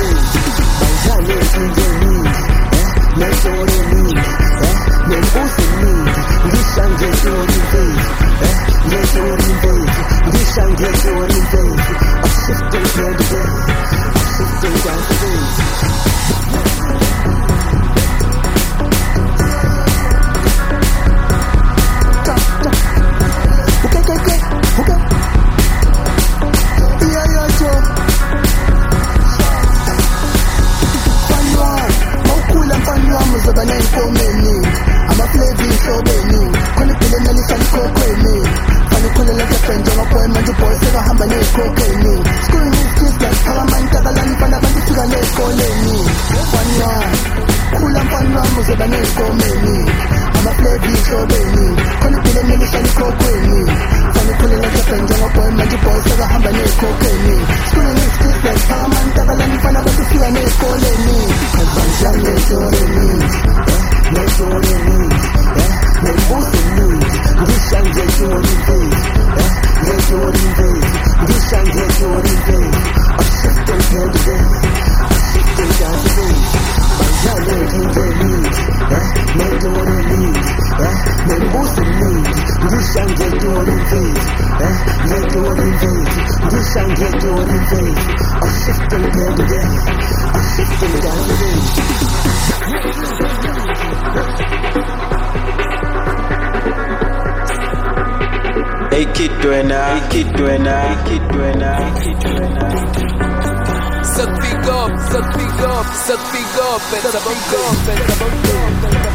days. Banjalo tingeni, netoreni, nebuseni, ngishange tori days, netori days, ngishange tori days. I'm shifting here today, I'm shifting down the days. Okay. Yeah, Joe. Many. I'm a flavor so many. When you feel any funny cocaine, funny color like a friend, you're a boy, man, the boy, say, I'm a cocaine. Screwing his kids like Paraman, Tagalan, Panaman, Tigane, Coleni. One man, cool and fun, was a banana so many. I'm a flavor so many. When you feel any funny cocaine, funny color like a friend, you're a boy, man, the boy, say, I'm a cocaine. Screwing his kids like Paraman, Tagalan, Panaman, Tigane, Coleni. That's all it means, that's all it means, this and get your face, get your face, this and get your face. I'm shifting here today, I'm shifting down the face. I'm getting the needs, get your needs, most of needs, this and get your face, get your face, this and get your face. I'm shifting here today, I'm shifting down the face. Hey kid doina, Suck big up, it's a big up.